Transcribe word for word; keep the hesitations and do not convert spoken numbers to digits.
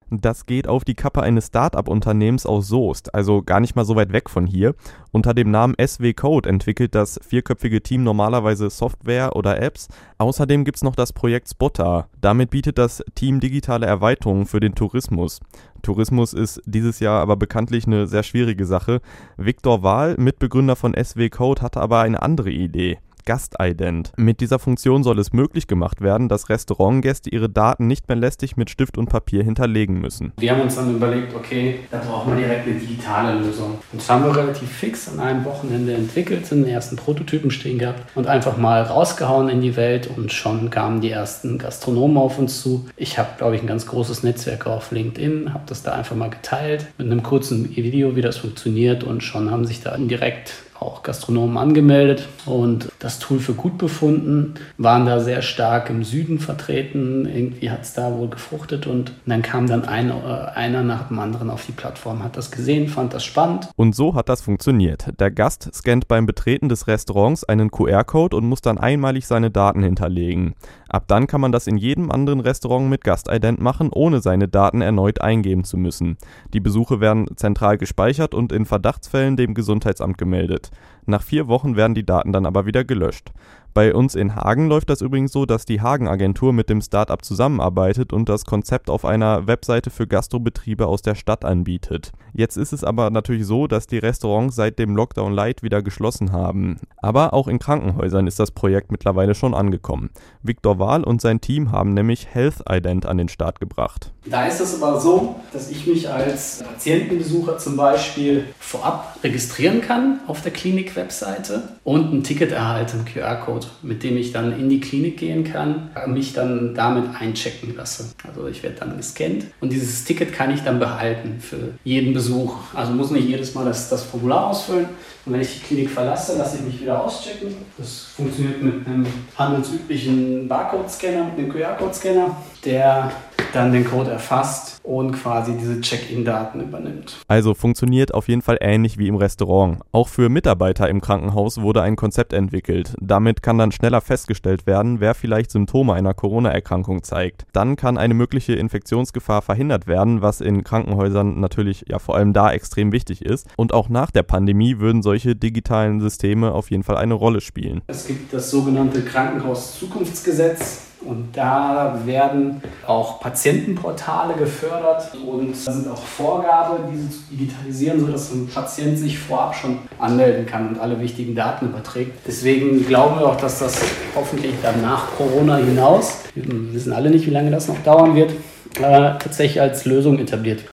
Das geht auf die Kappe eines Start-up-Unternehmens aus Soest, also gar nicht mal so weit weg von hier. Unter dem Namen S W Code entwickelt das vierköpfige Team normalerweise Software oder Apps. Außerdem gibt es noch das Projekt Spotta. Damit bietet das Team digitale Erweiterungen für den Tourismus. Tourismus ist dieses Jahr aber bekanntlich eine sehr schwierige Sache. Viktor Wahl, Mitbegründer von S W Code, hatte aber eine andere Idee. Gastident. Mit dieser Funktion soll es möglich gemacht werden, dass Restaurantgäste ihre Daten nicht mehr lästig mit Stift und Papier hinterlegen müssen. Wir haben uns dann überlegt, okay, da brauchen wir direkt eine digitale Lösung. Und das haben wir relativ fix an einem Wochenende entwickelt, den ersten Prototypen stehen gehabt und einfach mal rausgehauen in die Welt und schon kamen die ersten Gastronomen auf uns zu. Ich habe, glaube ich, ein ganz großes Netzwerk auf LinkedIn, habe das da einfach mal geteilt mit einem kurzen Video, wie das funktioniert und schon haben sich da direkt auch Gastronomen angemeldet und das Tool für gut befunden, waren da sehr stark im Süden vertreten, irgendwie hat es da wohl gefruchtet und dann kam dann ein, äh, einer nach dem anderen auf die Plattform, hat das gesehen, fand das spannend. Und so hat das funktioniert. Der Gast scannt beim Betreten des Restaurants einen Q R-Code und muss dann einmalig seine Daten hinterlegen. Ab dann kann man das in jedem anderen Restaurant mit Gastident machen, ohne seine Daten erneut eingeben zu müssen. Die Besuche werden zentral gespeichert und in Verdachtsfällen dem Gesundheitsamt gemeldet. Nach vier Wochen werden die Daten dann aber wieder gelöscht. Bei uns in Hagen läuft das übrigens so, dass die Hagen-Agentur mit dem Startup zusammenarbeitet und das Konzept auf einer Webseite für Gastrobetriebe aus der Stadt anbietet. Jetzt ist es aber natürlich so, dass die Restaurants seit dem Lockdown Light wieder geschlossen haben. Aber auch in Krankenhäusern ist das Projekt mittlerweile schon angekommen. Viktor Wahl und sein Team haben nämlich Health Ident an den Start gebracht. Da ist es aber so, dass ich mich als Patientenbesucher zum Beispiel vorab registrieren kann auf der Klinik-Webseite und ein Ticket erhalte, einen Q R-Code, mit dem ich dann in die Klinik gehen kann, mich dann damit einchecken lasse. Also ich werde dann gescannt und dieses Ticket kann ich dann behalten für jeden Besuch. Also muss nicht jedes Mal das, das Formular ausfüllen. Und wenn ich die Klinik verlasse, lasse ich mich wieder auschecken. Das funktioniert mit einem handelsüblichen Barcode-Scanner, mit einem Q R-Code-Scanner, der dann den Code erfasst und quasi diese Check-in-Daten übernimmt. Also funktioniert auf jeden Fall ähnlich wie im Restaurant. Auch für Mitarbeiter im Krankenhaus wurde ein Konzept entwickelt. Damit kann dann schneller festgestellt werden, wer vielleicht Symptome einer Corona-Erkrankung zeigt. Dann kann eine mögliche Infektionsgefahr verhindert werden, was in Krankenhäusern natürlich ja vor allem da extrem wichtig ist. Und auch nach der Pandemie würden solche digitalen Systeme auf jeden Fall eine Rolle spielen. Es gibt das sogenannte Krankenhauszukunftsgesetz. Und da werden auch Patientenportale gefördert und da sind auch Vorgaben, diese zu digitalisieren, sodass ein Patient sich vorab schon anmelden kann und alle wichtigen Daten überträgt. Deswegen glauben wir auch, dass das hoffentlich dann nach Corona hinaus, wir wissen alle nicht, wie lange das noch dauern wird, äh, tatsächlich als Lösung etabliert.